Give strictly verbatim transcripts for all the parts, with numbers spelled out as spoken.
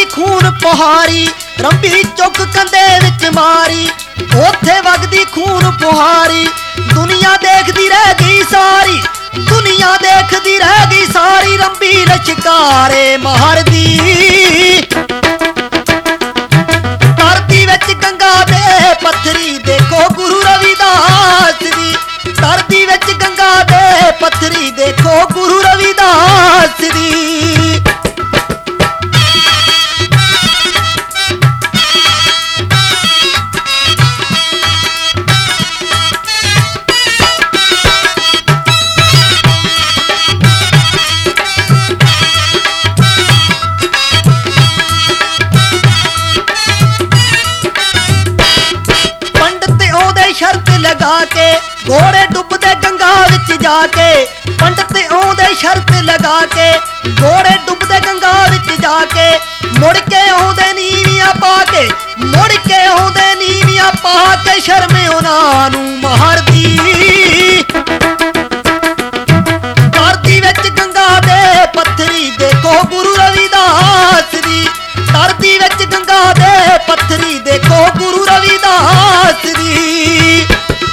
ਵਗਦੀ ਖੂਨ ਪੁਹਾਰੀ, ਰੰਭੀ ਚੁੱਕ ਕੰਧੇ ਵਿੱਚ ਮਾਰੀ, ਉੱਥੇ ਵਗਦੀ ਖੂਨ ਪੁਹਾਰੀ। ਦੁਨੀਆ ਦੇਖਦੀ ਰਹਿ ਗਈ ਸਾਰੀ, ਦੁਨੀਆ ਦੇਖਦੀ ਰਹਿ ਗਈ ਸਾਰੀ, ਰੰਭੀ ਲਸ਼ਕਾਰੇ ਮਾਰਦੀ। ਧਰਤੀ ਵਿੱਚ ਗੰਗਾ ਦੇ ਪੱਥਰੀ ਦੇਖੋ ਗੁਰੂ ਰਵਿਦਾਸ ਦੀ, ਧਰਤੀ ਵਿੱਚ ਗੰਗਾ ਦੇ ਪੱਥਰੀ ਦੇਖੋ ਗੁਰੂ ਰਵਿਦਾਸ ਦੀ। ਸ਼ਰਤ ਲਗਾ ਕੇ ਘੋੜੇ ਡੁੱਬਦੇ ਗੰਗਾ ਵਿੱਚ ਜਾ ਕੇ, ਪੰਡਤ ਆਉਂਦੇ ਸ਼ਰਤ ਲਗਾ ਕੇ ਘੋੜੇ ਡੁੱਬਦੇ ਗੰਗਾ ਵਿੱਚ ਜਾ ਕੇ, ਮੁੜ ਕੇ ਆਉਂਦੇ ਨੀਵੀਆਂ ਪਾ ਕੇ, ਮੁੜ ਕੇ ਆਉਂਦੇ ਨੀਵੀਆਂ ਪਾ ਕੇ, ਸ਼ਰਮ ਉਹਨਾਂ ਨੂੰ ਮਾਰਦੀ। ਧਰਤੀ ਵਿੱਚ ਗੰਗਾ ਦੇ ਪੱਥਰੀ ਦੇਖੋ ਗੁਰੂ ਰਵਿਦਾਸ ਦੀ, ਧਰਤੀ ਵਿੱਚ ਗੰਗਾ ਦੇ ਪੱਥਰੀ ਦੇਖੋ ਗੁਰੂ ਰਵਿਦਾਸ ਦੀ।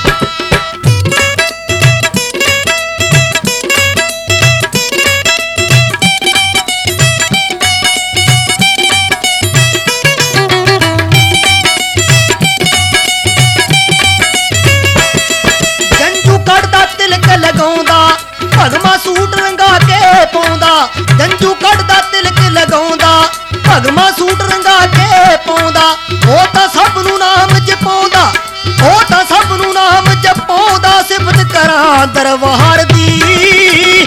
ਜੰਝੂ ਕੱਢਦਾ ਤਿਲਕ ਲਗਾਉਂਦਾ, ਭਗਮਾ ਸੂਟ ਰੰਗਾ ਕੇ ਪਾਉਂਦਾ, ਜੰਝੂ ਕੱਢਦਾ ਤਿਲਕ ਲਗਾਉਂਦਾ, ਭਗਮਾ ਸੂਟ ਰੰਗਾ ਕੇ ਪਾਉਂਦਾ। ਉਹ ਤਾਂ ਸਭ ਨੂੰ ਨਾਮ ਜਪਾਉਂਦਾ, ਉਹ ਤਾਂ ਸਭ ਨੂੰ ਨਾਮ ਜਪਾਉਂਦਾ, ਸਿਫਤ ਕਰਾਂ ਦਰਬਾਰ ਦੀ।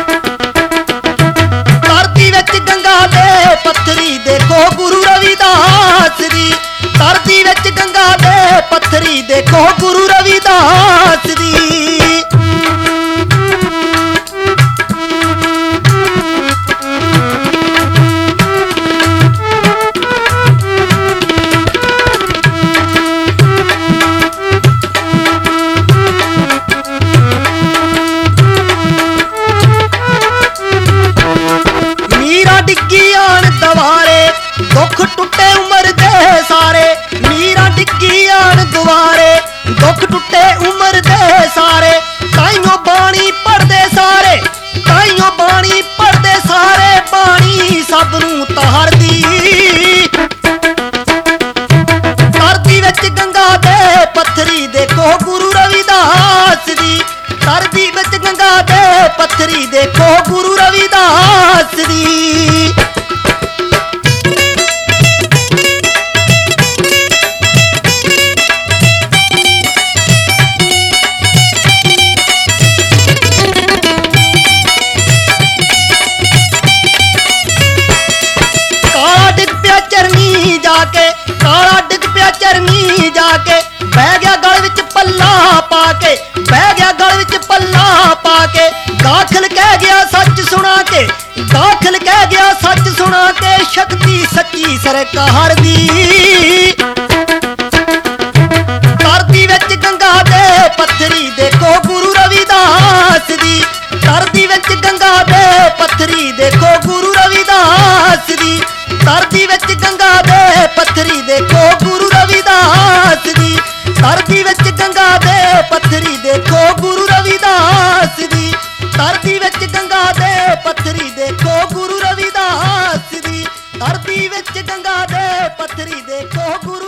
ਧਰਤੀ ਵਿੱਚ ਗੰਗਾ ਦੇ ਪੱਥਰੀ ਦੇਖੋ ਗੁਰੂ ਰਵਿਦਾਸ ਦੀ, ਧਰਤੀ ਵਿੱਚ ਗੰਗਾ ਦੇ ਪੱਥਰੀ ਦੇਖੋ ਗੁਰੂ ਰਵਿਦਾਸ ਦੀ। ਡਿੱਗੀ ਆਣ ਦਵਾਰੇ ਦੁੱਖ ਟੁੱਟੇ ਉਮਰ ਦੇ ਸਾਰੇ, ਮੀਰਾ ਡਿੱਗੀ ਆਣ ਦਵਾਰੇ ਦੁੱਖ ਟੁੱਟੇ ਉਮਰ ਦੇ ਸਾਰੇ। ਤਾਈਓ ਬਾਣੀ ਪੜਦੇ ਸਾਰੇ, ਤਾਈਓ ਬਾਣੀ ਪੜਦੇ ਸਾਰੇ, ਬਾਣੀ ਸਭ ਨੂੰ ਤਾਰਦੀ। ਧਰਤੀ ਵਿੱਚ ਗੰਗਾ ਦੇ ਪੱਥਰੀ ਦੇਖੋ ਗੁਰੂ ਰਵਿਦਾਸ ਦੀ, ਧਰਤੀ ਵਿੱਚ ਗੰਗਾ ਦੇ ਪੱਥਰੀ ਦੇਖੋ ਗੁਰੂ ਰਵਿਦਾਸ ਦੀ। ਕਾਲਾ ਡਿੱਗ ਪਿਆ ਚਰਨੀ ਜਾ ਕੇ, ਕਾਲਾ ਡਿੱਗ ਪਿਆ ਚਰਨੀ ਜਾ ਕੇ, ਬਹਿ ਗਿਆ ਗਲ ਵਿੱਚ ਪੱਲਾ ਪਾ ਕੇ, ਬਹਿ ਗਿਆ ਗਲ ਵਿੱਚ ਪੱਲਾ ਪਾ ਕੇ, ਦਾਖਲ ਕਹਿ ਗਿਆ ਸੱਚ ਸੁਣਾ ਕੇ, ਦਾਖਲ ਕਹਿ ਗਿਆ ਸੱਚ ਸੁਣਾ ਕੇ, ਸ਼ਕਤੀ ਸੱਚੀ ਸਰਕਾਰ ਦੀ। ਧਰਤੀ ਵਿੱਚ ਗੰਗਾ ਦੇ ਪੱਥਰੀ ਦੇਖੋ ਗੁਰੂ ਰਵਿਦਾਸ ਦੀ, ਧਰਤੀ ਵਿੱਚ ਗੰਗਾ ਦੇ ਪੱਥਰੀ ਦੇਖੋ ਗੁਰੂ ਰਵਿਦਾਸ ਦੀ, ਧਰਤੀ ਵਿੱਚ ਗੰਗਾ ਦੇ ਪੱਥਰੀ ਦੇਖੋ ਗੁਰੂ ਰਵਿਦਾਸ ਦੀ, ਧਰਤੀ ਵਿੱਚ ਗੰਗਾ ਦੇ ਪੱਥਰੀ ਦੇਖੋ ਗੁਰੂ ਰਵਿਦਾਸ ਦੀ, ਧਰਤੀ ਵਿੱਚ ਗੰਗਾ ਦੇ ਪੱਥਰੀ ਦੇਖੋ ਗੁਰੂ ਰਵਿਦਾਸ ਦੀ, ਧਰਤੀ ਵਿੱਚ ਗੰਗਾ ਦੇ ਪੱਥਰੀ ਦੇਖੋ ਗੁਰੂ